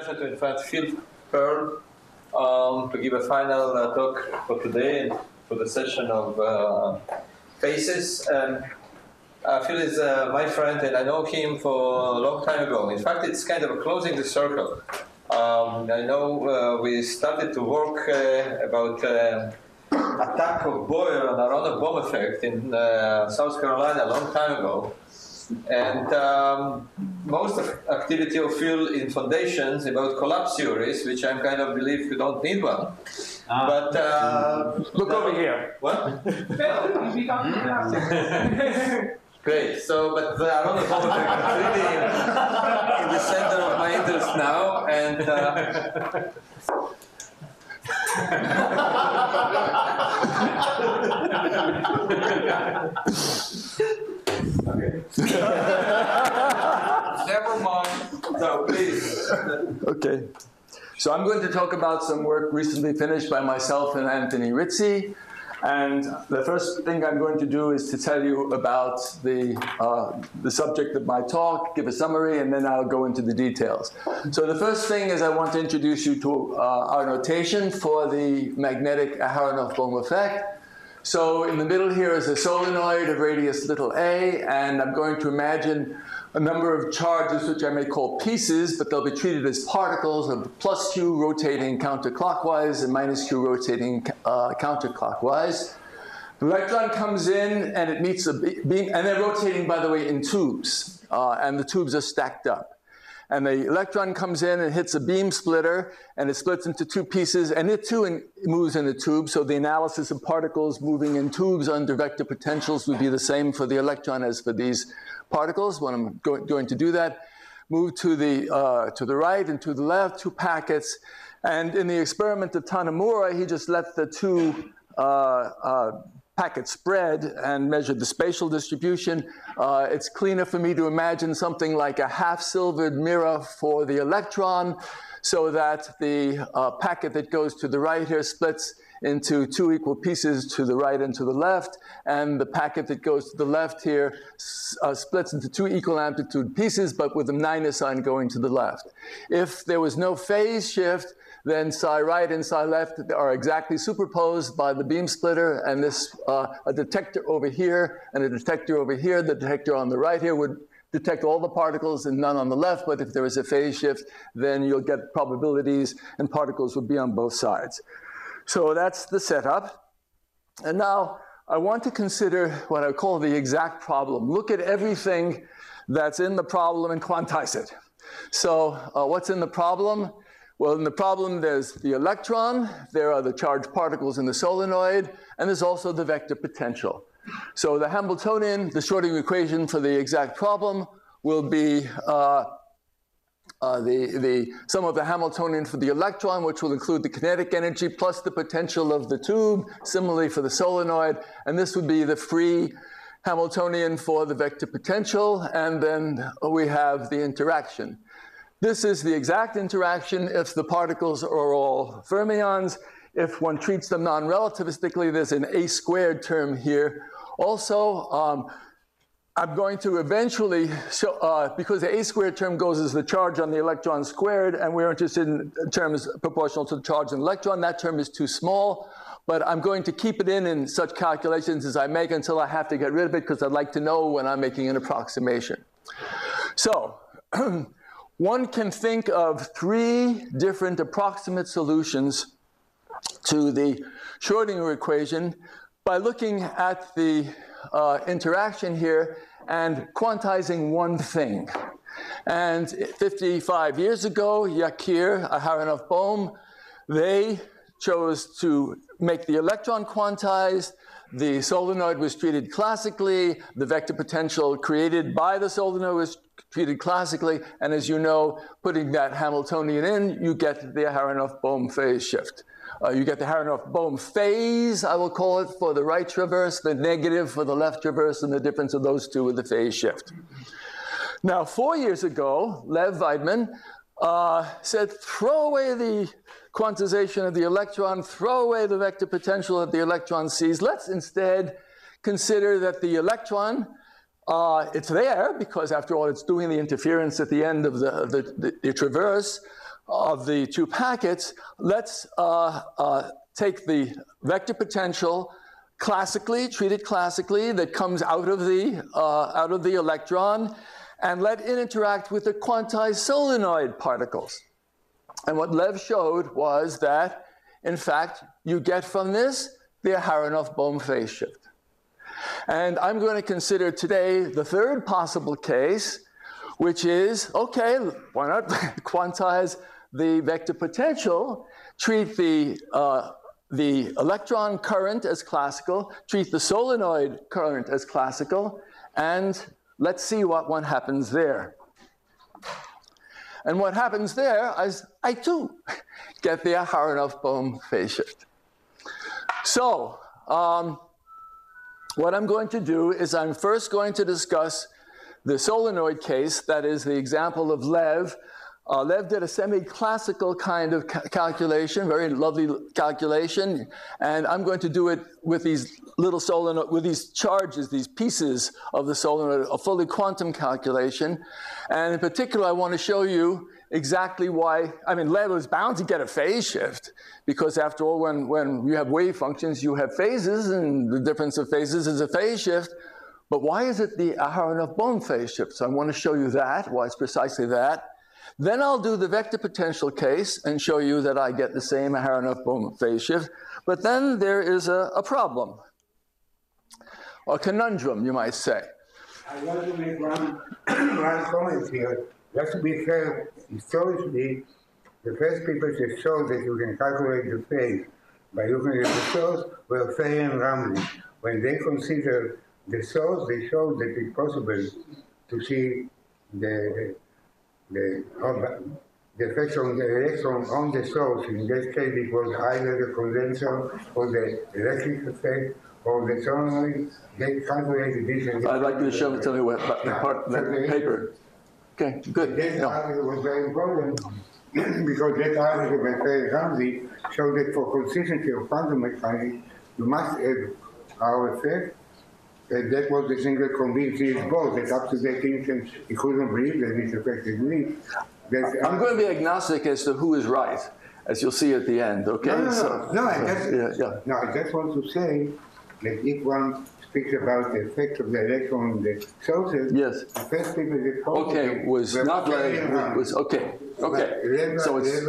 pleasure to invite Phil Pearl to give a final talk for today and for the session of Faces. Phil is my friend, and I know him for a long time ago. In fact, it's kind of closing the circle. I know we started to work about attack of Boyer on Aharonov bomb effect in South Carolina a long time ago. And most of activity of Phil in foundations about collapse theories, which I kind of believe you don't need one. But look over here. What? Great. So, but the Aharonov bomb effect is really in the center of my interest now, and. Okay. Never mind. So please. Okay. So I'm going to talk about some work recently finished by myself and Anthony Rizzi. And the first thing I'm going to do is to tell you about the subject of my talk, give a summary, and then I'll go into the details. So the first thing is I want to introduce you to our notation for the magnetic Aharonov bomb effect. So in the middle here is a solenoid of radius little a, and I'm going to imagine a number of charges which I may call pieces, but they'll be treated as particles of plus q rotating counterclockwise and minus q rotating counterclockwise. The electron comes in and it meets a beam, and they're rotating, by the way, in tubes, and the tubes are stacked up. And the electron comes in and hits a beam splitter, and it splits into two pieces, and it too moves in a tube. So the analysis of particles moving in tubes under vector potentials would be the same for the electron as for these particles. When I'm going to do that, move to the right and to the left, two packets. And in the experiment of Tanimura, he just let the two packets spread and measured the spatial distribution. It's cleaner for me to imagine something like a half-silvered mirror for the electron, so that the packet that goes to the right here splits into two equal pieces to the right and to the left, and the packet that goes to the left here splits into two equal amplitude pieces, but with a minus sign going to the left. If there was no phase shift, then psi right and psi left are exactly superposed by the beam splitter, and this a detector over here and a detector over here. The detector on the right here would detect all the particles and none on the left, but if there is a phase shift, then you'll get probabilities and particles will be on both sides. So that's the setup. And now I want to consider what I call the exact problem. Look at everything that's in the problem and quantize it. So what's in the problem? Well, in the problem, there's the electron, there are the charged particles in the solenoid, and there's also the vector potential. So the Hamiltonian, the Schrödinger equation for the exact problem will be the sum of the Hamiltonian for the electron, which will include the kinetic energy plus the potential of the tube, similarly for the solenoid, and this would be the free Hamiltonian for the vector potential, and then we have the interaction. This is the exact interaction if the particles are all fermions. If one treats them non-relativistically, there's an a squared term here. Also, I'm going to eventually show, because the a squared term goes as the charge on the electron squared, and we're interested in terms proportional to the charge on the electron, that term is too small. But I'm going to keep it in such calculations as I make until I have to get rid of it, because I'd like to know when I'm making an approximation. So, one can think of three different approximate solutions to the Schrödinger equation by looking at the interaction here and quantizing one thing. And 55 years ago, Yakir, Aharonov Bohm, they chose to make the electron quantized. The solenoid was treated classically. The vector potential created by the solenoid was treated classically. And as you know, putting that Hamiltonian in, you get the Aharonov Bohm phase shift. You get the Aharonov Bohm phase, I will call it, for the right traverse, the negative for the left traverse, and the difference of those two with the phase shift. Now, 4 years ago, Lev Weidman said, throw away the quantization of the electron, throw away the vector potential that the electron sees. Let's instead consider that the electron, it's there because, after all, it's doing the interference at the end of the traverse. of the two packets, let's take the vector potential classically, treat it classically, that comes out of the electron, and let it interact with the quantized solenoid particles. And what Lev showed was that, in fact, you get from this the Aharonov-Bohm phase shift. And I'm going to consider today the third possible case, which is, okay, why not quantize the vector potential, treat the electron current as classical, treat the solenoid current as classical, and let's see what happens there. And what happens there is I too get the Aharonov-Bohm phase shift. So what I'm going to do is I'm first going to discuss the solenoid case, that is the example of Lev. Lev did a semi-classical kind of calculation, very lovely calculation, and I'm going to do it with these little solenoid, with these charges, these pieces of the solenoid, a fully quantum calculation. And in particular, I want to show you exactly why, I mean, Lev is bound to get a phase shift, because after all, when you have wave functions, you have phases, and the difference of phases is a phase shift. But why is it the Aharonov-Bohm phase shift? So I want to show you that, why it's precisely that. Then I'll do the vector potential case and show you that I get the same Aharonov-Bohm phase shift. But then there is a problem, or a conundrum, you might say. I want to make one comment here. Just to be fair, historically, the first people that showed that you can calculate the phase by looking at the source were Fay and Ramsey. When they considered the source, they showed that it's possible to see the effect on the electron on the source. In this case, it was either the condenser or the electric effect or the solenoid. They calculated this. I'd like you to tell me what the paper. Okay, good. That article was very important because that article by Fay and Ramsey showed that for consistency of quantum mechanics, you must have our effect. That was the single convinced both. That up to that instant, he couldn't believe that this effect exists. I'm going to be agnostic as to who is right, as you'll see at the end, okay? No, I just want to say that if one speaks about the effect of the electron on the sources, yes. The first people that called it was not like, was, okay. So it's...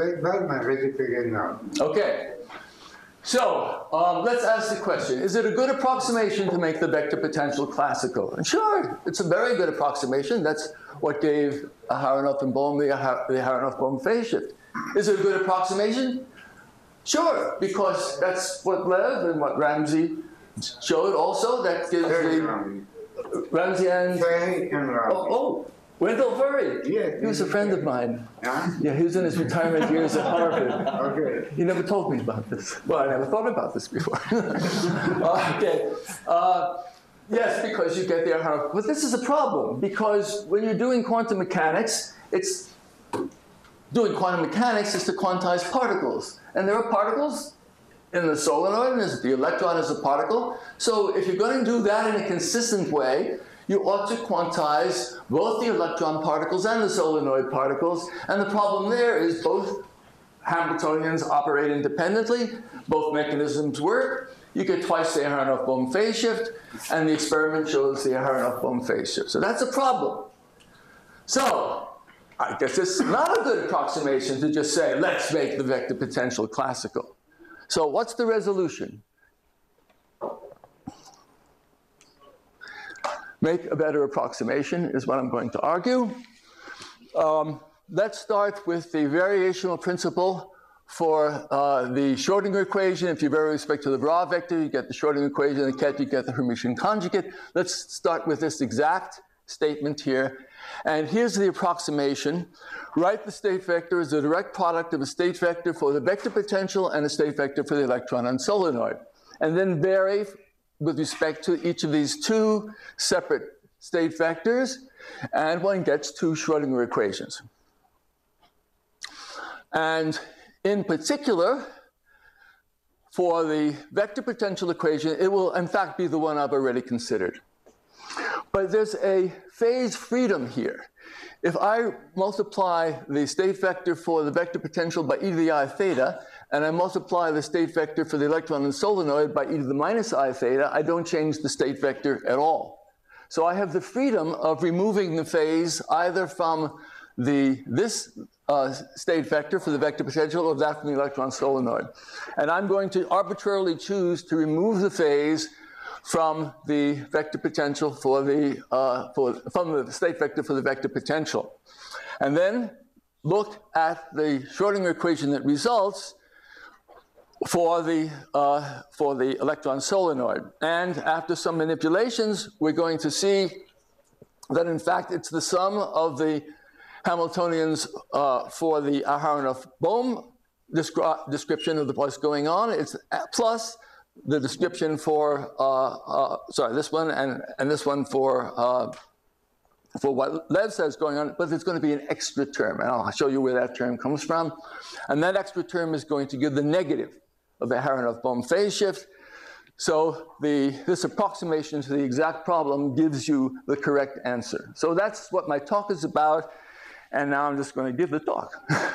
Okay. So let's ask the question, is it a good approximation to make the vector potential classical? And sure, it's a very good approximation. That's what gave Aharonov-Bohm the Aharonov-Bohm phase shift. Is it a good approximation? Sure, because that's what Lev and what Ramsey showed also. That gives the Ramsey and Wendell Furry. Yes. He was a friend of mine. Yeah, he was in his retirement years at Harvard. Okay. He never told me about this. Well, I never thought about this before. Okay. Yes, because you get the Aharonov. But this is a problem, because when you're doing quantum mechanics, doing quantum mechanics is to quantize particles. And there are particles in the solenoid, and the electron is a particle. So if you're going to do that in a consistent way, you ought to quantize both the electron particles and the solenoid particles. And the problem there is both Hamiltonians operate independently, both mechanisms work. You get twice the Aharonov-Bohm phase shift, and the experiment shows the Aharonov-Bohm phase shift. So that's a problem. So I guess it's not a good approximation to just say, let's make the vector potential classical. So what's the resolution? Make a better approximation is what I'm going to argue. Let's start with the variational principle for the Schrodinger equation. If you vary with respect to the Bra vector, you get the Schrodinger equation, and Ket, you get the Hermitian conjugate. Let's start with this exact statement here. And here's the approximation. Write the state vector as the direct product of a state vector for the vector potential and a state vector for the electron and solenoid. And then vary with respect to each of these two separate state vectors, and one gets two Schrodinger equations. And in particular, for the vector potential equation, it will in fact be the one I've already considered. But there's a phase freedom here. if I multiply the state vector for the vector potential by e to the I theta, and I multiply the state vector for the electron and solenoid by e to the minus I theta, I don't change the state vector at all. So I have the freedom of removing the phase either from this state vector for the vector potential or that from the electron solenoid. And I'm going to arbitrarily choose to remove the phase from the vector potential from the state vector for the vector potential. And then look at the Schrodinger equation that results for the electron solenoid. And after some manipulations, we're going to see that in fact it's the sum of the Hamiltonians for the Aharonov-Bohm description of what's going on. It's plus the description for, this one and this one for what Lev says going on, but there's going to be an extra term, and I'll show you where that term comes from. And that extra term is going to give the negative of the Aharonov-Bohm phase shift. So this approximation to the exact problem gives you the correct answer. So that's what my talk is about, and now I'm just going to give the talk.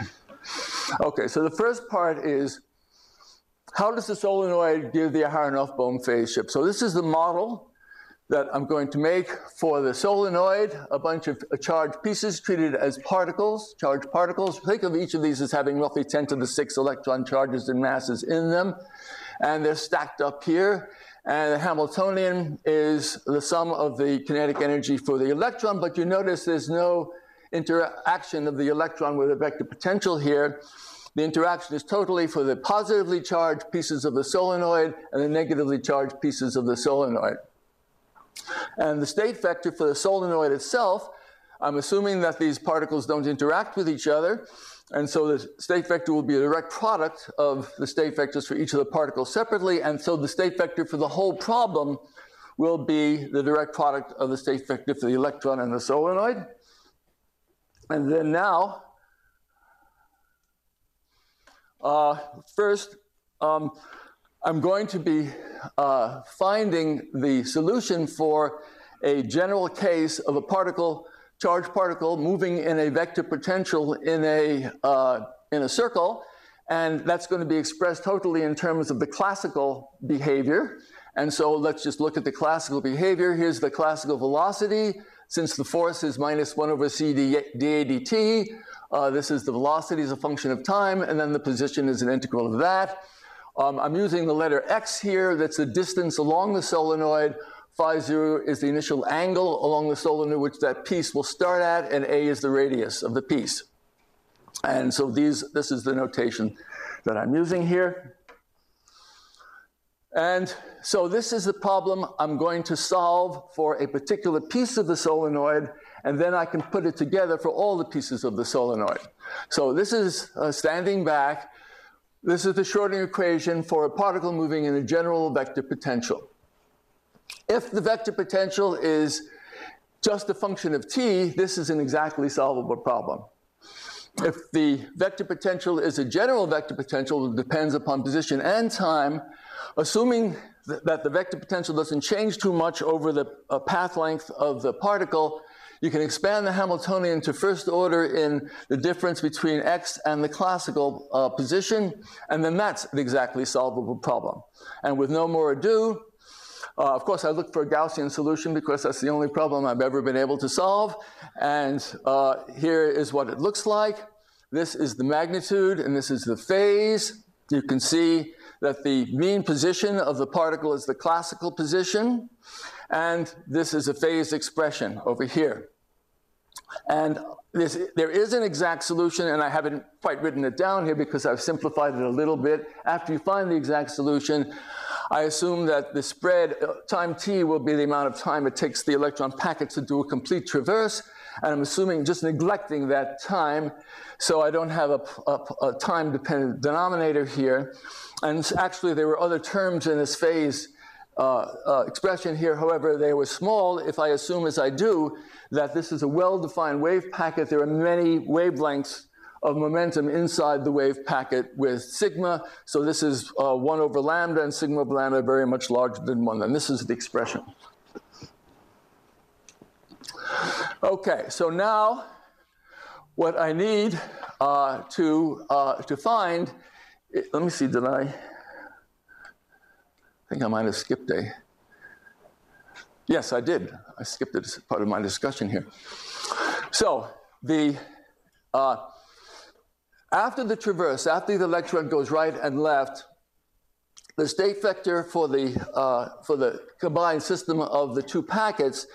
Okay, so the first part is, how does the solenoid give the Aharonov-Bohm phase shift? So this is the model that I'm going to make for the solenoid, a bunch of charged pieces treated as particles, charged particles. Think of each of these as having roughly 10 to the 6 electron charges and masses in them. And they're stacked up here. And the Hamiltonian is the sum of the kinetic energy for the electron, but you notice there's no interaction of the electron with a vector potential here. The interaction is totally for the positively charged pieces of the solenoid and the negatively charged pieces of the solenoid. And the state vector for the solenoid itself, I'm assuming that these particles don't interact with each other, and so the state vector will be a direct product of the state vectors for each of the particles separately, and so the state vector for the whole problem will be the direct product of the state vector for the electron and the solenoid. And then now, first, I'm going to be finding the solution for a general case of a particle, charged particle, moving in a vector potential in a circle, and that's going to be expressed totally in terms of the classical behavior. And so let's just look at the classical behavior. Here's the classical velocity. Since the force is minus 1 over c dA dt, this is the velocity as a function of time, and then the position is an integral of that. I'm using the letter x here. That's the distance along the solenoid. Phi 0 is the initial angle along the solenoid which that piece will start at, and a is the radius of the piece. And so this is the notation that I'm using here. And so this is the problem I'm going to solve for a particular piece of the solenoid, and then I can put it together for all the pieces of the solenoid. So this is standing back. This is the Schrodinger equation for a particle moving in a general vector potential. If the vector potential is just a function of t, this is an exactly solvable problem. If the vector potential is a general vector potential that depends upon position and time, assuming that the vector potential doesn't change too much over the path length of the particle, you can expand the Hamiltonian to first order in the difference between x and the classical position, and then that's an exactly solvable problem. And with no more ado, of course, I look for a Gaussian solution because that's the only problem I've ever been able to solve. And here is what it looks like. This is the magnitude, and this is the phase. You can see that the mean position of the particle is the classical position, and this is a phase expression over here. And there is an exact solution, and I haven't quite written it down here because I've simplified it a little bit. After you find the exact solution, I assume that the spread, time t, will be the amount of time it takes the electron packet to do a complete traverse, and I'm assuming just neglecting that time, so I don't have a time-dependent denominator here. And actually, there were other terms in this phase expression here. However, they were small. If I assume, as I do, that this is a well-defined wave packet, there are many wavelengths of momentum inside the wave packet with sigma. So this is 1 over lambda, and sigma of lambda very much larger than 1. And this is the expression. Okay, so now what I need to find, let me see, I think I might have skipped a, yes, I did. I skipped it as part of my discussion here. So after the traverse, after the electron goes right and left, the state vector for the combined system of the two packets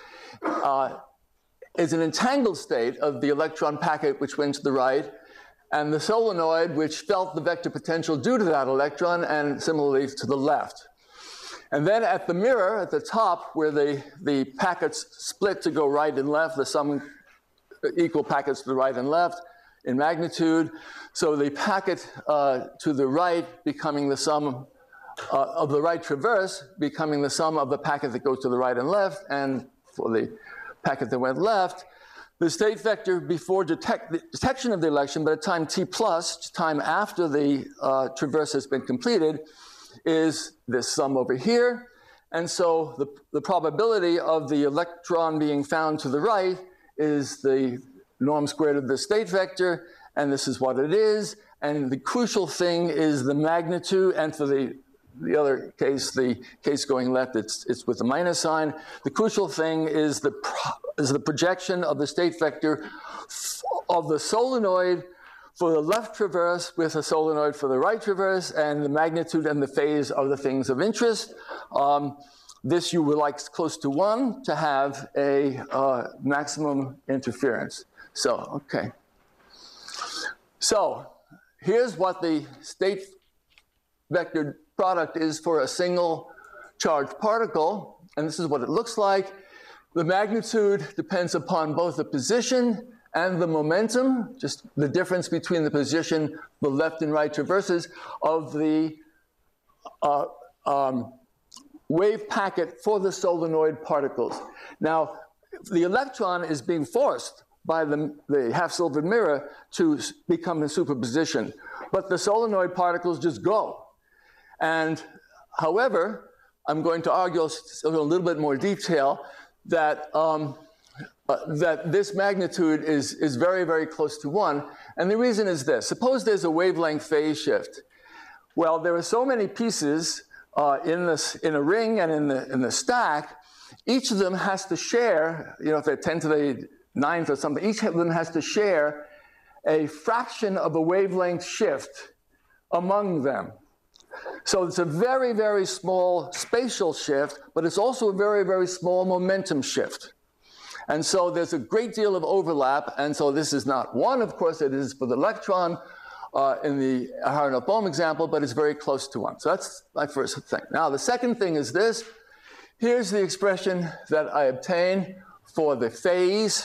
is an entangled state of the electron packet which went to the right, and the solenoid which felt the vector potential due to that electron, and similarly to the left. And then at the mirror, at the top, where the packets split to go right and left, the sum equal packets to the right and left in magnitude. So the packet to the right becoming the sum of the right traverse becoming the sum of the packet that goes to the right and left, and for the packet that went left, the state vector before detection of the election, but at time t plus, time after the traverse has been completed, is this sum over here. And so the probability of the electron being found to the right is the norm squared of the state vector, and this is what it is. And the crucial thing is the magnitude, and for the other case, the case going left, it's with the minus sign. The crucial thing is the projection of the state vector of the solenoid for the left traverse with a solenoid for the right traverse, and the magnitude and the phase are the things of interest. This you would like close to 1 to have a maximum interference. So, okay. So, here's what the state vector product is for a single charged particle, and this is what it looks like. The magnitude depends upon both the position and the momentum, just the difference between the position, the left and right traverses of the wave packet for the solenoid particles. Now, the electron is being forced by the half-silvered mirror to become a superposition, but the solenoid particles just go. And however, I'm going to argue in a little bit more detail that that this magnitude is very, very close to 1. And the reason is this. Suppose there's a wavelength phase shift. Well, there are so many pieces in a ring and in the stack. Each of them has to share, you know, if they're 10 to the 9th or something, each of them has to share a fraction of a wavelength shift among them. So it's a very, very small spatial shift, but it's also a very, very small momentum shift. And so there's a great deal of overlap, and so this is not 1, of course, it is for the electron in the Aharonov-Bohm example, but it's very close to 1. So that's my first thing. Now, the second thing is this. Here's the expression that I obtain for the phase,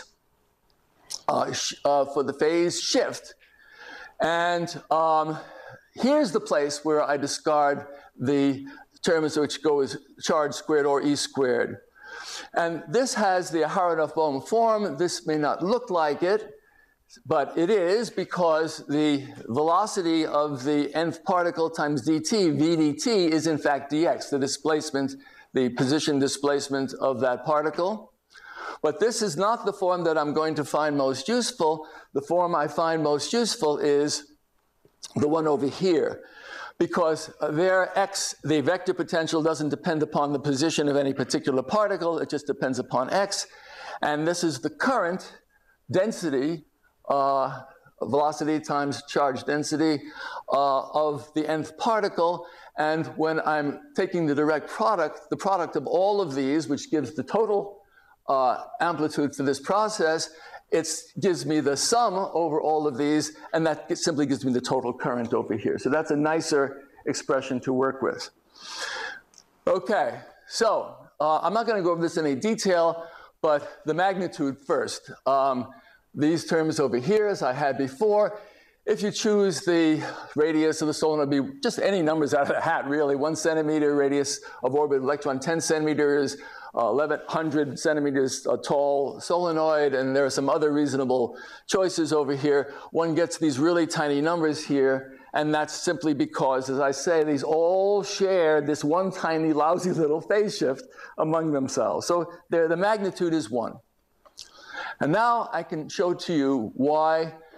shift. And here's the place where I discard the terms which go as charge squared or E squared. And this has the Aharonov-Bohm form. This may not look like it, but it is, because the velocity of the nth particle times dt, v dt, is in fact dx, the displacement, the position displacement of that particle. But this is not the form that I'm going to find most useful. The form I find most useful is the one over here, because there x, the vector potential, doesn't depend upon the position of any particular particle, it just depends upon x, and this is the current density, velocity times charge density of the nth particle, and when I'm taking the direct product, the product of all of these, which gives the total amplitude for this process, it gives me the sum over all of these, and that simply gives me the total current over here. So that's a nicer expression to work with. Okay, so I'm not going to go over this in any detail, but the magnitude first. These terms over here, as I had before, if you choose the radius of the solenoid, be just any numbers out of the hat, really. 1 centimeter radius of orbit electron, 10 centimeters, 1,100 centimeters tall solenoid, and there are some other reasonable choices over here. One gets these really tiny numbers here, and that's simply because, as I say, these all share this one tiny lousy little phase shift among themselves. So the magnitude is 1. And now I can show to you why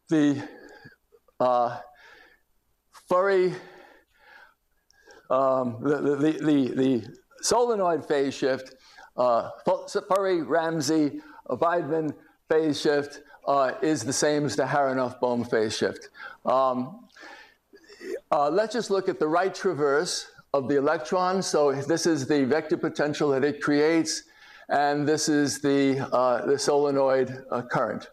the Furry, the solenoid phase shift, Furry-Ramsey Weidmann phase shift is the same as the Aharonov-Bohm phase shift. Let's just look at the right traverse of the electron. So this is the vector potential that it creates, and this is the solenoid current.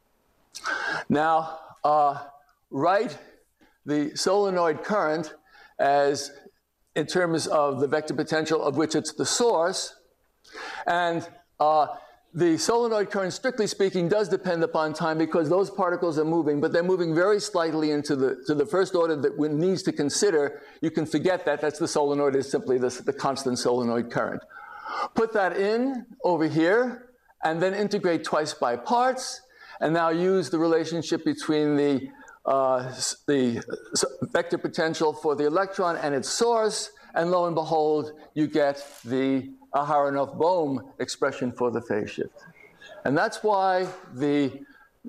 Now, write the solenoid current as in terms of the vector potential of which it's the source, and the solenoid current, strictly speaking, does depend upon time because those particles are moving, but they're moving very slightly into the first order that one needs to consider. You can forget that. That's the solenoid is simply the constant solenoid current. Put that in over here, and then integrate twice by parts, and now use the relationship between the vector potential for the electron and its source, and lo and behold, you get the Aharonov-Bohm expression for the phase shift. And that's why the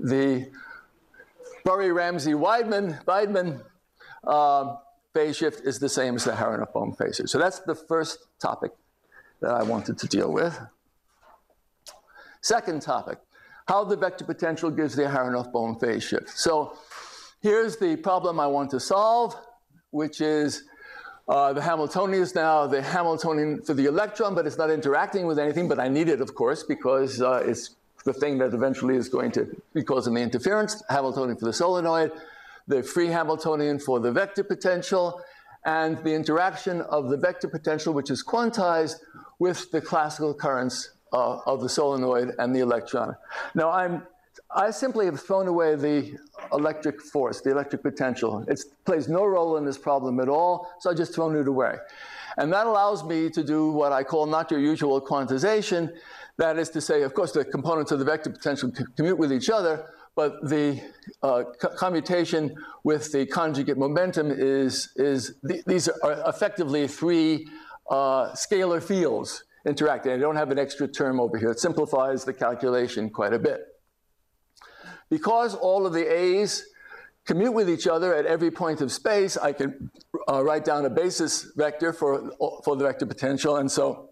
Furry-Ramsey-Weidmann phase shift is the same as the Aharonov-Bohm phase shift. So that's the first topic that I wanted to deal with. Second topic, how the vector potential gives the Aharonov-Bohm phase shift. So here's the problem I want to solve, which is the Hamiltonian is now the Hamiltonian for the electron, but it's not interacting with anything, but I need it, of course, because it's the thing that eventually is going to be causing the interference. Hamiltonian for the solenoid, the free Hamiltonian for the vector potential, and the interaction of the vector potential, which is quantized, with the classical currents of the solenoid and the electron. Now, I simply have thrown away the electric force, the electric potential. It plays no role in this problem at all, so I've just thrown it away. And that allows me to do what I call not your usual quantization. That is to say, of course, the components of the vector potential commute with each other, but the commutation with the conjugate momentum these are effectively three scalar fields interacting. I don't have an extra term over here. It simplifies the calculation quite a bit. Because all of the A's commute with each other at every point of space, I can write down a basis vector for the vector potential. And so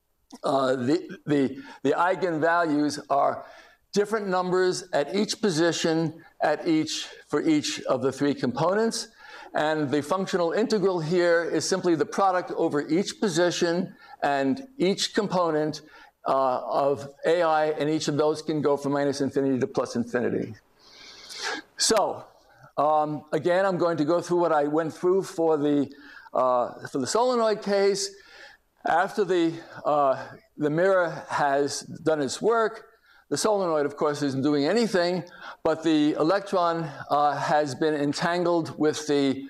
the eigenvalues are different numbers at each position for each of the three components. And the functional integral here is simply the product over each position and each component of AI, and each of those can go from -infinity to +infinity. So, again, I'm going to go through what I went through for the solenoid case. After the mirror has done its work, the solenoid, of course, isn't doing anything, but the electron has been entangled with the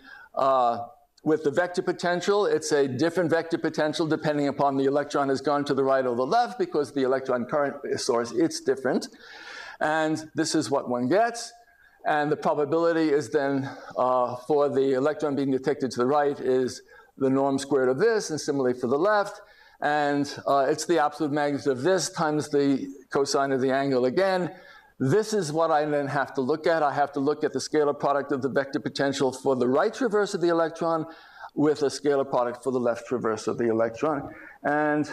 vector potential. It's a different vector potential depending upon the electron has gone to the right or the left, because the electron current source, it's different. And this is what one gets. And the probability is then for the electron being detected to the right is the norm squared of this, and similarly for the left. And it's the absolute magnitude of this times the cosine of the angle again. This is what I then have to look at. I have to look at the scalar product of the vector potential for the right traverse of the electron with a scalar product for the left traverse of the electron. And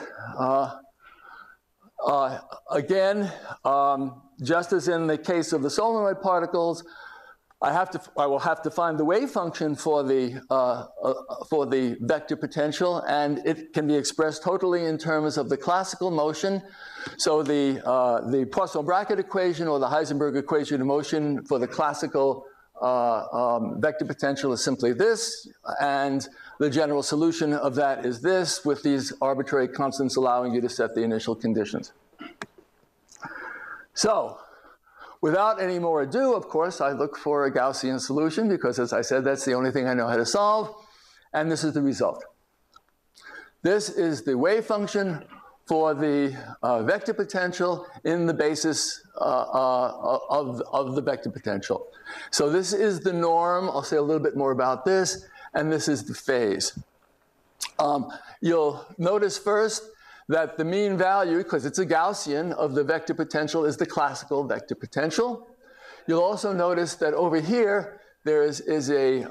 again, just as in the case of the solenoid particles, I will have to find the wave function for the vector potential, and it can be expressed totally in terms of the classical motion. So the Poisson bracket equation, or the Heisenberg equation of motion for the classical vector potential, is simply this, and the general solution of that is this, with these arbitrary constants allowing you to set the initial conditions. So, without any more ado, of course, I look for a Gaussian solution because, as I said, that's the only thing I know how to solve. And this is the result. This is the wave function for the vector potential in the basis of the vector potential. So this is the norm. I'll say a little bit more about this. And this is the phase. You'll notice first that the mean value, because it's a Gaussian, of the vector potential is the classical vector potential. you'll also notice that over here, there is a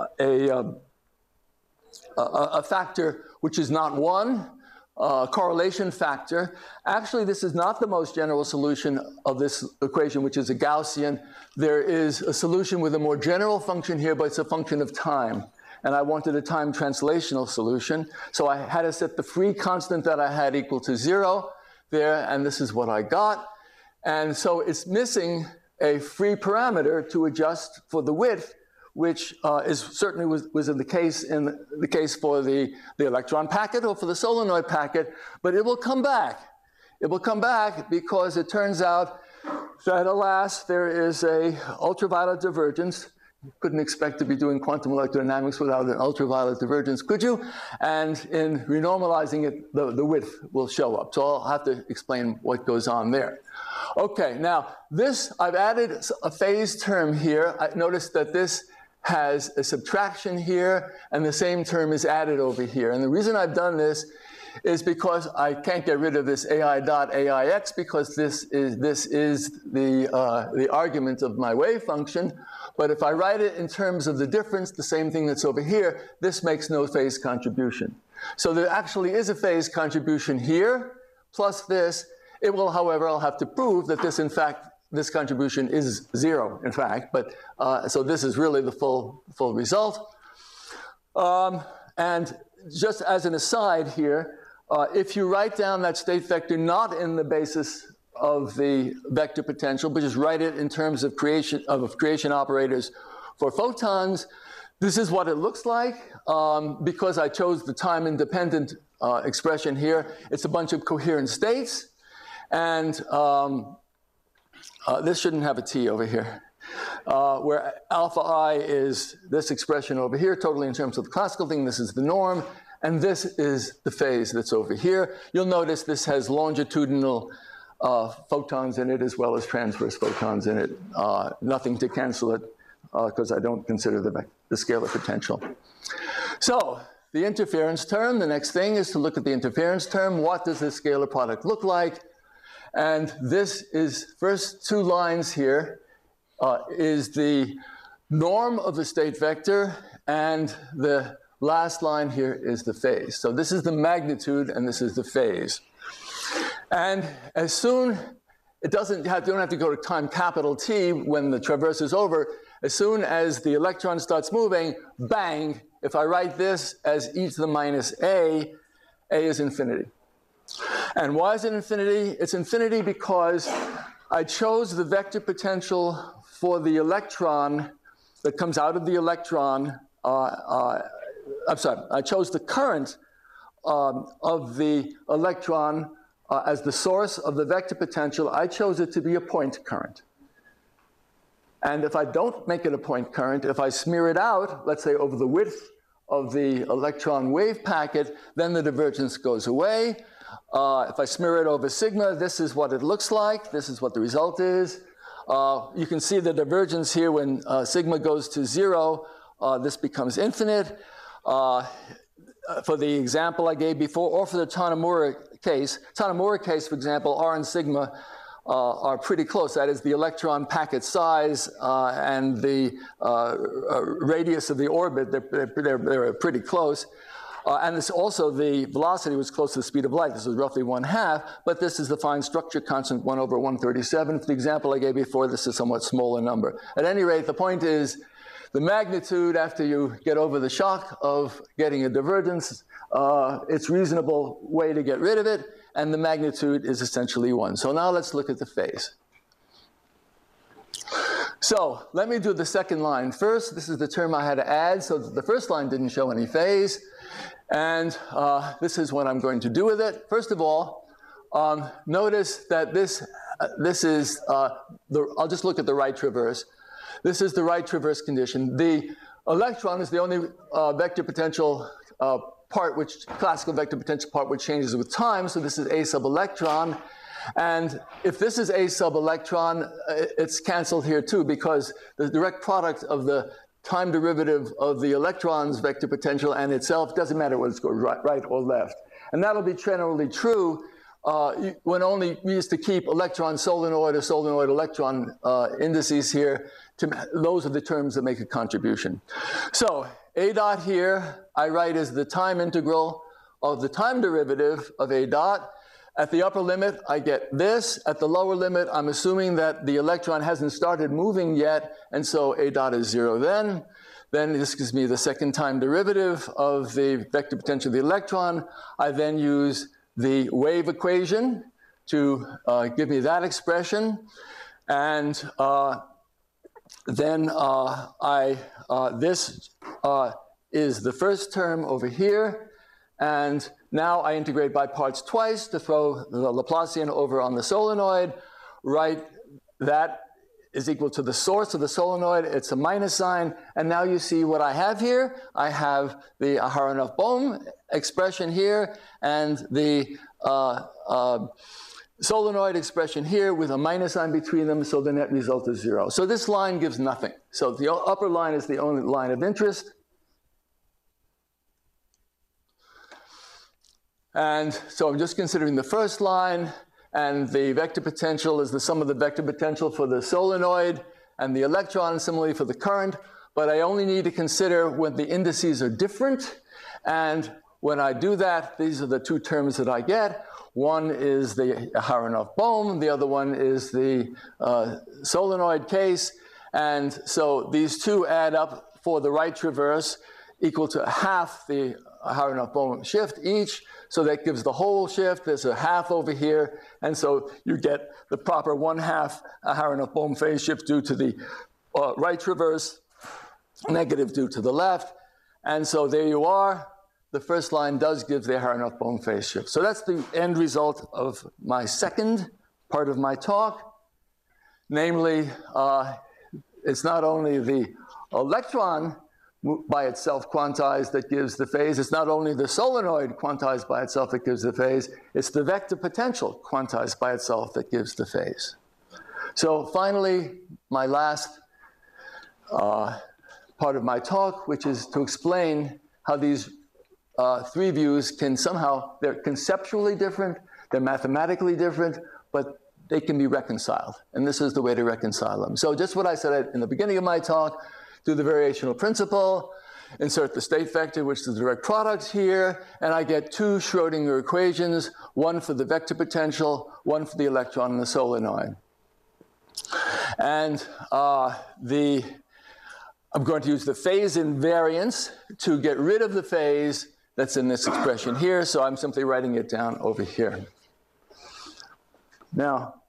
factor which is not 1, correlation factor. Actually, this is not the most general solution of this equation, which is a Gaussian. There is a solution with a more general function here, but it's a function of time. And I wanted a time translational solution. So I had to set the free constant that I had equal to 0 there, and this is what I got. And so it's missing a free parameter to adjust for the width, which is certainly was in the case for the electron packet or for the solenoid packet, but it will come back. It will come back because it turns out that, alas, there is a ultraviolet divergence. You couldn't expect to be doing quantum electrodynamics without an ultraviolet divergence, could you? And in renormalizing it, the width will show up. So I'll have to explain what goes on there. Okay, now this, I've added a phase term here. I noticed that this has a subtraction here, and the same term is added over here. And the reason I've done this is because I can't get rid of this AI dot AIX, because this is the argument of my wave function. But if I write it in terms of the difference, the same thing that's over here, this makes no phase contribution. So there actually is a phase contribution here, plus this. It will, however, I'll have to prove that this, in fact, this contribution is 0, in fact. But so this is really the full result. And just as an aside here, if you write down that state vector not in the basis of the vector potential, but just write it in terms of creation operators for photons, this is what it looks like. Because I chose the time-independent expression here, it's a bunch of coherent states. And this shouldn't have a T over here, where alpha I is this expression over here, totally in terms of the classical thing. This is the norm. And this is the phase that's over here. You'll notice this has longitudinal photons in it as well as transverse photons in it. Nothing to cancel it because I don't consider the scalar potential. So the interference term, the next thing is to look at the interference term. What does this scalar product look like? And this is, first 2 lines here, is the norm of the state vector, and the last line here is the phase. So this is the magnitude, and this is the phase. And as soon, you don't have to go to time capital T when the traverse is over. As soon as the electron starts moving, bang, if I write this as e to the minus A is infinity. And why is it infinity? It's infinity because I chose the vector potential for the electron that comes out of the electron. I'm sorry, I chose the current of the electron as the source of the vector potential. I chose it to be a point current. And if I don't make it a point current, if I smear it out, let's say over the width of the electron wave packet, then the divergence goes away. If I smear it over sigma, this is what it looks like. This is what the result is. You can see the divergence here when sigma goes to 0. This becomes infinite. For the example I gave before, or for the Tanimura case, for example, R and sigma are pretty close. That is the electron packet size and the radius of the orbit. They're pretty close. And this also, the velocity was close to the speed of light. This is roughly 1/2, but this is the fine structure constant, 1/137. For the example I gave before, this is a somewhat smaller number. At any rate, the point is, the magnitude, after you get over the shock of getting a divergence, it's a reasonable way to get rid of it, and the magnitude is essentially 1. So now let's look at the phase. So let me do the second line first. This is the term I had to add, so the first line didn't show any phase. And this is what I'm going to do with it. First of all, notice that this is, I'll just look at the right traverse. This is the right traverse condition. The electron is the only vector potential classical vector potential part which changes with time, so this is A sub electron. And if this is A sub electron, it's canceled here too, because the direct product of the time derivative of the electron's vector potential and itself doesn't matter whether it's going right or left. And that'll be generally true one only needs to keep electron solenoid or solenoid electron indices here. Those are the terms that make a contribution. So A dot here, I write as the time integral of the time derivative of A dot. At the upper limit, I get this. At the lower limit, I'm assuming that the electron hasn't started moving yet, and so A dot is 0 then. Then this gives me the second time derivative of the vector potential of the electron. I then use the wave equation to give me that expression. And then this is the first term over here. And now I integrate by parts twice to throw the Laplacian over on the solenoid. Write that is equal to the source of the solenoid. It's a minus sign. And now you see what I have here. I have the Aharonov-Bohm expression here and the solenoid expression here with a minus sign between them, so the net result is 0. So this line gives nothing. So the upper line is the only line of interest. And so I'm just considering the first line, and the vector potential is the sum of the vector potential for the solenoid and the electron, similarly for the current. But I only need to consider when the indices are different. And when I do that, these are the two terms that I get. One is the Aharonov-Bohm, the other one is the solenoid case. And so these two add up for the right traverse equal to half the Aharonov-Bohm shift each. So that gives the whole shift. There's a half over here. And so you get the proper 1/2 Aharonov-Bohm phase shift due to the right traverse, negative due to the left. And so there you are. The first line does give the Aharonov-Bohm phase shift. So that's the end result of my second part of my talk. Namely, it's not only the electron by itself quantized that gives the phase. It's not only the solenoid quantized by itself that gives the phase. It's the vector potential quantized by itself that gives the phase. So finally, my last part of my talk, which is to explain how these three views can somehow, they're conceptually different, they're mathematically different, but they can be reconciled. And this is the way to reconcile them. So just what I said in the beginning of my talk, do the variational principle, insert the state vector, which is the direct product here, and I get two Schrodinger equations, one for the vector potential, one for the electron and the solenoid. And I'm going to use the phase invariance to get rid of the phase that's in this expression here, so I'm simply writing it down over here. Now,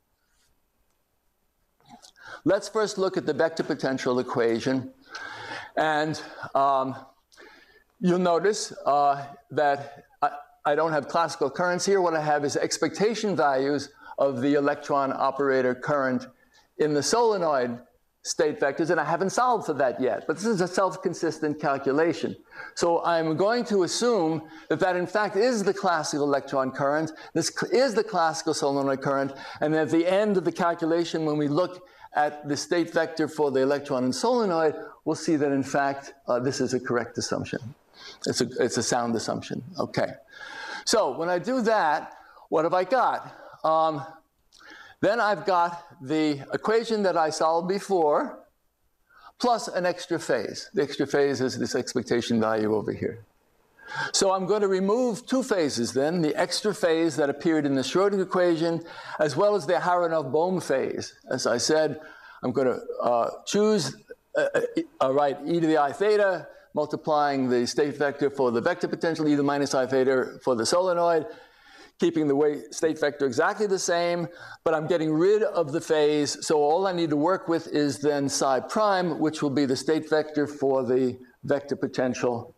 let's first look at the vector potential equation. And you'll notice that I don't have classical currents here. What I have is expectation values of the electron operator current in the solenoid state vectors, and I haven't solved for that yet. But this is a self-consistent calculation. So I'm going to assume that that in fact is the classical electron current, this is the classical solenoid current, and at the end of the calculation, when we look at the state vector for the electron and solenoid, we'll see that in fact this is a correct assumption. It's a sound assumption. Okay. So when I do that, what have I got? Then I've got the equation that I solved before, plus an extra phase. The extra phase is this expectation value over here. So I'm going to remove two phases then, the extra phase that appeared in the Schrodinger equation, as well as the Aharonov-Bohm phase. As I said, I'm going to choose, write e to the I theta, multiplying the state vector for the vector potential, e to the minus I theta for the solenoid, keeping the state vector exactly the same, but I'm getting rid of the phase, so all I need to work with is then psi prime, which will be the state vector for the vector potential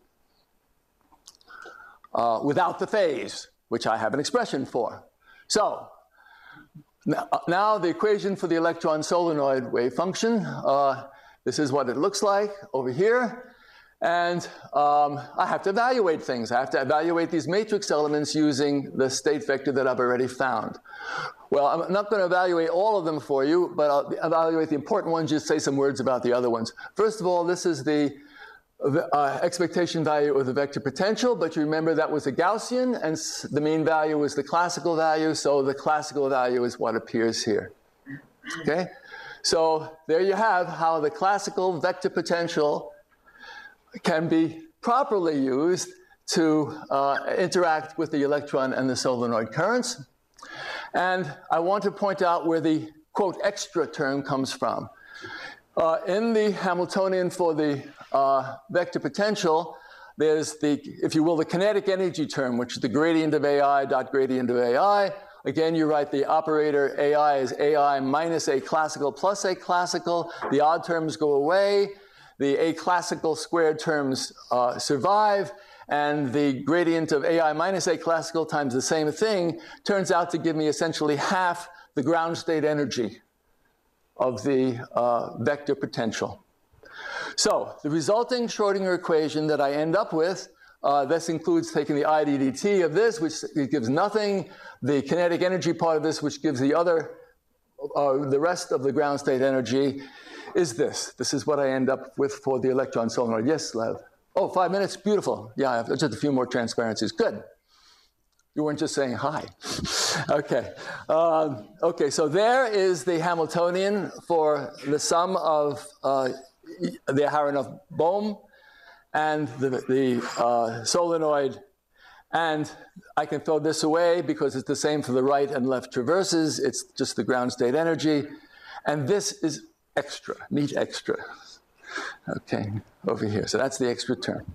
without the phase, which I have an expression for. So now the equation for the electron solenoid wave function, this is what it looks like over here. And I have to evaluate things. I have to evaluate these matrix elements using the state vector that I've already found. Well, I'm not going to evaluate all of them for you, but I'll evaluate the important ones, just say some words about the other ones. First of all, this is the expectation value of the vector potential, but you remember that was a Gaussian, and the mean value was the classical value, so the classical value is what appears here. Okay? So there you have how the classical vector potential can be properly used to interact with the electron and the solenoid currents. And I want to point out where the, quote, extra term comes from. In the Hamiltonian for the vector potential, there's the, if you will, the kinetic energy term, which is the gradient of AI dot gradient of AI. Again, you write the operator AI as AI minus A classical plus A classical. The odd terms go away. The A classical squared terms survive. And the gradient of AI minus A classical times the same thing turns out to give me essentially half the ground state energy of the vector potential. So the resulting Schrodinger equation that I end up with, this includes taking the I dt of this, which gives nothing, the kinetic energy part of this, which gives the other, the rest of the ground state energy, is this. This is what I end up with for the electron solenoid. Yes, Lev? Oh, 5 minutes? Beautiful. Yeah, I have just a few more transparencies. Good. You weren't just saying hi. Okay. Okay, so there is the Hamiltonian for the sum of the Aharonov-Bohm and the solenoid. And I can throw this away because it's the same for the right and left traverses. It's just the ground state energy. And this is extra, neat extra. Okay, over here. So that's the extra term.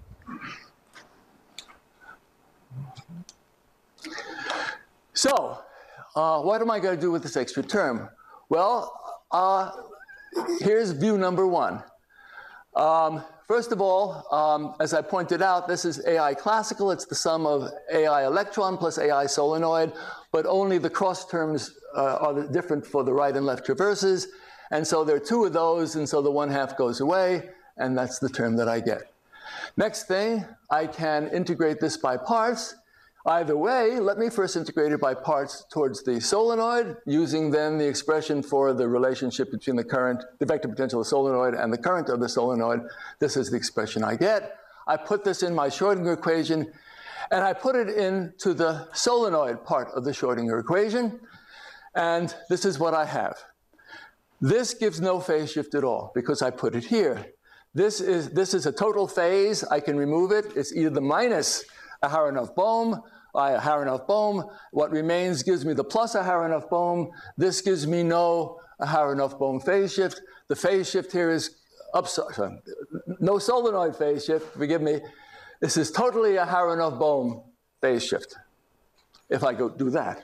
So, what am I going to do with this extra term? Well, here's view number one. First of all, as I pointed out, this is AI classical. It's the sum of AI electron plus AI solenoid, but only the cross terms are different for the right and left traverses. And so there are two of those, and so the 1/2 goes away, and that's the term that I get. Next thing, I can integrate this by parts. Either way, let me first integrate it by parts towards the solenoid, using then the expression for the relationship between the current, the vector potential of the solenoid and the current of the solenoid. This is the expression I get. I put this in my Schrodinger equation, and I put it into the solenoid part of the Schrodinger equation, and this is what I have. This gives no phase shift at all because I put it here. This is a total phase. I can remove it. It's either the minus Aharonov-Bohm, Aharonov-Bohm. What remains gives me the plus Aharonov-Bohm. This gives me no Aharonov-Bohm phase shift. The phase shift here is upside, no solenoid phase shift, forgive me. This is totally Aharonov-Bohm phase shift, if I go do that.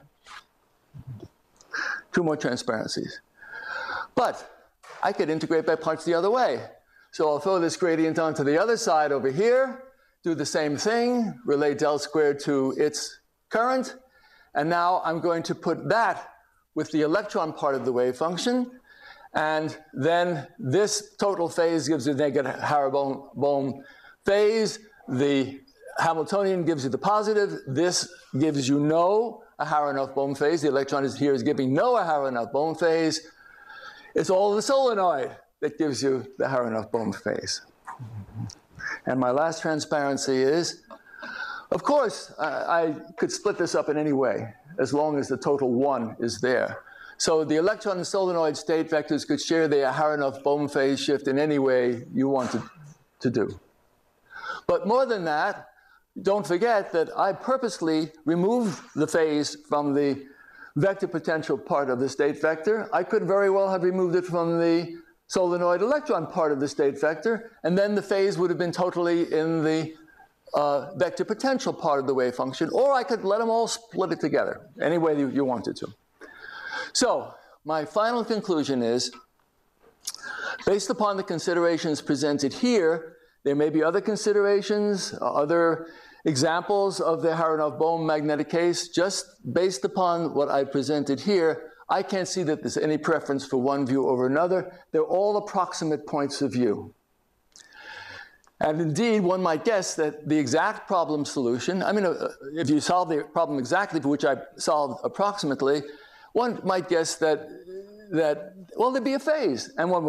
Two more transparencies. But I could integrate by parts the other way. So I'll throw this gradient onto the other side over here, do the same thing, relate del squared to its current, and now I'm going to put that with the electron part of the wave function, and then this total phase gives you the negative Aharonov-Bohm phase, the Hamiltonian gives you the positive, this gives you no Aharonov-Bohm phase, the electron is giving no Aharonov-Bohm phase. It's all the solenoid that gives you the Aharonov-Bohm phase. And my last transparency is, of course, I could split this up in any way, as long as the total 1 is there. So the electron and solenoid state vectors could share the Aharonov-Bohm phase shift in any way you wanted to do. But more than that, don't forget that I purposely removed the phase from the vector potential part of the state vector. I could very well have removed it from the solenoid electron part of the state vector, and then the phase would have been totally in the vector potential part of the wave function, or I could let them all split it together, any way you wanted to. So my final conclusion is, based upon the considerations presented here, there may be other considerations, other examples of the Aharonov-Bohm magnetic case. Just based upon what I presented here, I can't see that there's any preference for one view over another. They're all approximate points of view. And indeed, one might guess that the exact problem solution, I mean, if you solve the problem exactly, for which I solved approximately, one might guess that well, there'd be a phase. And one would, of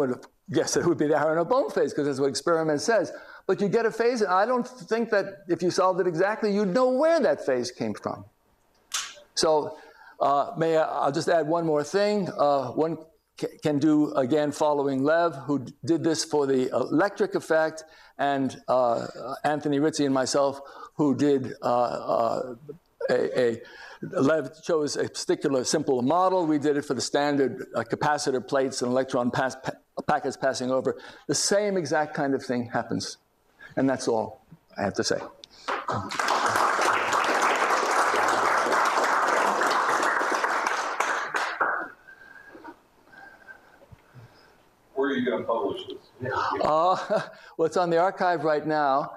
guess it would be the Aharonov-Bohm phase, because that's what experiment says. But you get a phase, and I don't think that if you solved it exactly, you'd know where that phase came from. So I'll just add one more thing. One can do, again, following Lev, who did this for the electric effect, and Anthony Rizzi and myself, who did Lev chose a particular simple model. We did it for the standard capacitor plates and electron packets passing over. The same exact kind of thing happens. And that's all I have to say. Where are you going to publish this? Well, it's on the archive right now.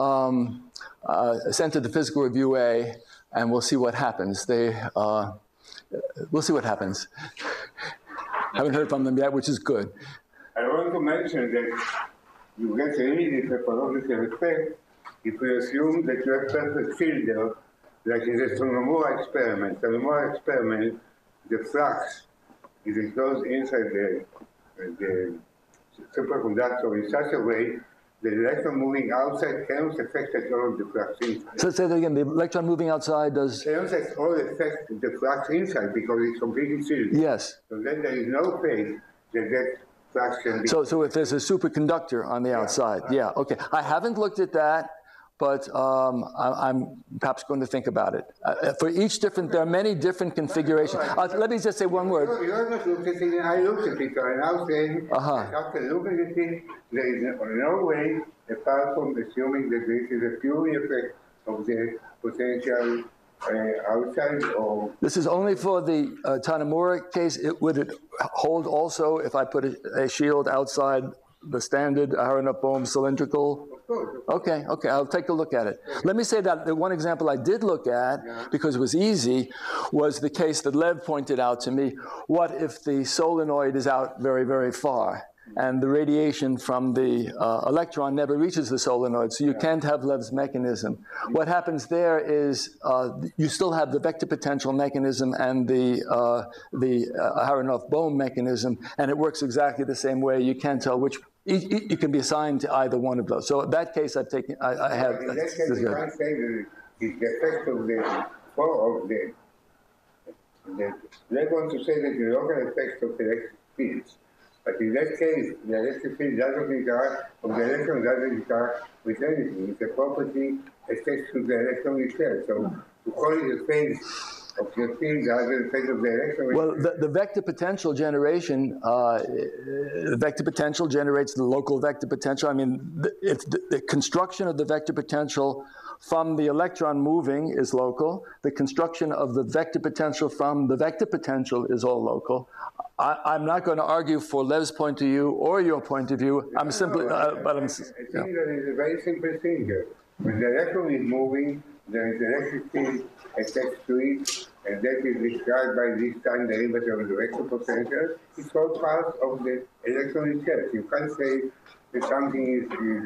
Sent to the Physical Review A, and we'll see what happens. We'll see what happens. Haven't heard from them yet, which is good. I want to mention that you get really this topological effect if we assume that you have perfect field there, like in the Nomura experiment. The Nomura experiment, the flux is enclosed inside the superconductor in such a way that the electron moving outside cannot affect at all the flux inside. So say that again, the electron moving outside does... Cannot at all affect the flux inside because it's completely sealed. Yes. So then there is no phase that flux can be... So if there's a superconductor on the outside, yeah, okay. I haven't looked at that, but I'm perhaps going to think about it. For each different, there are many different configurations. Let me just say one word. You are not looking at it, I looked at it, so I'm now saying, after looking at it, there is no way, apart from assuming that this is a pure effect of the potential outside or... This is only for the Tanimura case. Would it hold also if I put a shield outside the standard Aharonov-Bohm cylindrical? Of course. Okay, I'll take a look at it. Let me say that the one example I did look at, because it was easy, was the case that Lev pointed out to me. What if the solenoid is out very, very far, and the radiation from the electron never reaches the solenoid, so you can't have Lev's mechanism. What happens there is you still have the vector potential mechanism and the Aharonov-Bohm mechanism, and it works exactly the same way. You can't tell which. You can be assigned to either one of those. So in that case, I've taken. I have. In that case, you can't say that it's the effect of the they want to say that the local effect of the electric fields. But in that case, the electric field doesn't interact, or the electron doesn't interact with anything. It's a property attached to the electron itself. So to call it a phase of the field doesn't affect of the electron. Well, the vector potential generation, the vector potential generates the local vector potential. I mean, the construction of the vector potential from the electron moving is local. The construction of the vector potential from the vector potential is all local. I'm not going to argue for Lev's point of view or your point of view. I'm simply, but I'm. I think that is a very simple thing here. When the electron is moving, there is electric field attached to it, and that is described by this time derivative of the vector potential. It's all part of the electron itself. You can't say that something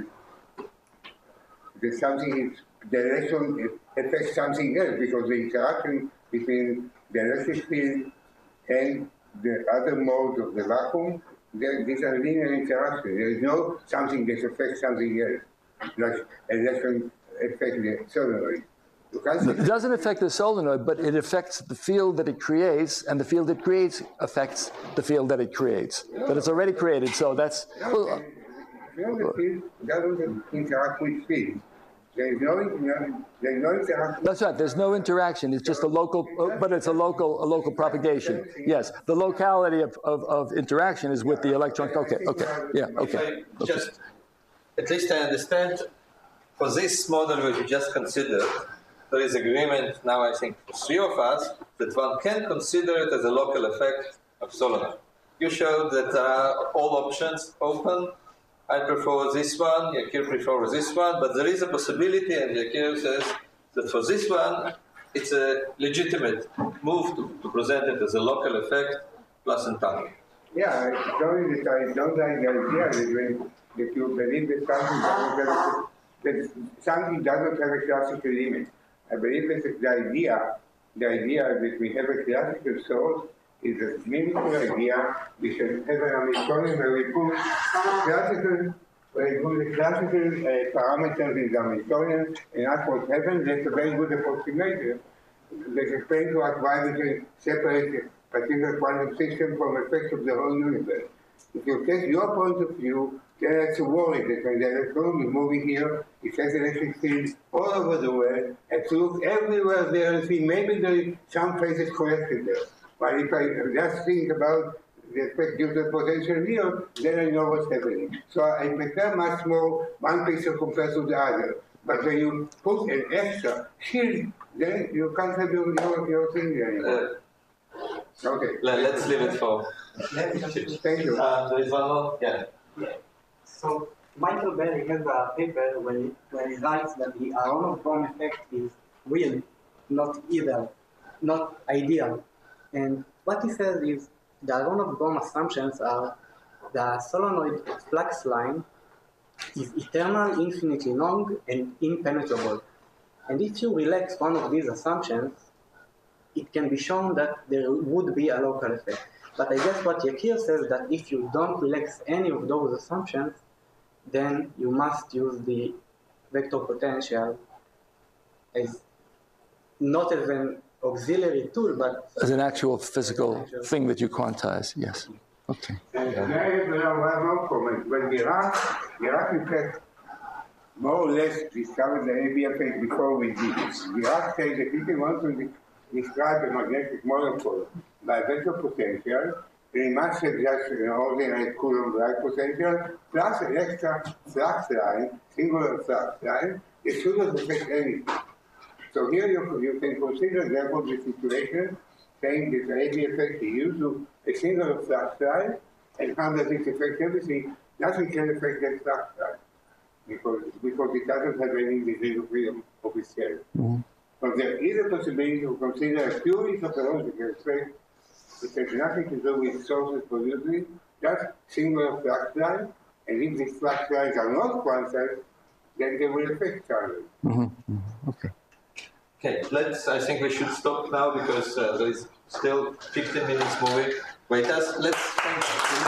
is the electron affects something else, because the interaction between the electric field and the other modes of the vacuum, these are linear interactions. There is no something that affects something else, like electron affect the solenoid. It doesn't affect the solenoid, but it affects the field that it creates, and the field it creates affects the field that it creates. But it's already created, so that's... the field doesn't interact with field. There is no interaction. That's right. There's no interaction. It's just a local, but it's a local propagation. Yes, the locality of interaction is with the electron. Okay. Just, at least I understand, for this model which you just considered, there is agreement now, I think, for three of us, that one can consider it as a local effect of solenoid. You showed that all options open. I prefer this one, Yakir prefers this one, but there is a possibility, and Yakir says that for this one, it's a legitimate move to present it as a local effect plus entanglement. Yeah, it's only that I don't like the idea that you believe that something doesn't have a classical limit. I believe that the idea that we have a classical source is a meaningful idea. We should have an Hamiltonian where we put classical, parameters in the Hamiltonian, and that's what happens. That's a very good approximation. That explains to us why we can separate a particular quantum system from effects of the whole universe. If you take your point of view, then it's a worry that when the electron is moving here, it has electric field all over the world, and to look everywhere there and see maybe there is some places connected there. But if I just think about the effect due to the potential here, then I know what's happening. So I prefer much more one picture compared to the other. But when you put an extra shield, then you can't have your thing anymore. Okay. Let's leave it for. Thank you. There is one more? Yeah. So Michael Berry has a paper when he writes that the Aronoff-Bohm effect is real, not evil, not ideal. And what he says is the Aronoff-Bohm assumptions are the solenoid flux line is eternal, infinitely long, and impenetrable. And if you relax one of these assumptions, it can be shown that there would be a local effect. But I guess what Yakir says that if you don't relax any of those assumptions, then you must use the vector potential as not as an auxiliary tool, but As an actual physical thing that you quantize, yes. Okay. And there is one more comment. When Dirac in fact more or less discovered the AB effect before we did. Dirac said that if you want to describe a magnetic molecule by vector potential, then it must have just an ordinary Coulomb-like potential plus an extra flux line, singular flux line, that shouldn't affect anything. So here you can consider therefore the situation saying that the AB effect is used to a singular flux line, and how does it affect everything? Nothing can affect that flux line because it doesn't have any degree of freedom of itself. So there is a possibility to consider a purely topological effect which has nothing to do with sources producing, just singular flux lines, and if these flux lines are not quantized, then they will affect charges. Okay. Okay, I think we should stop now because there is still 15 minutes moving. Wait, let's thank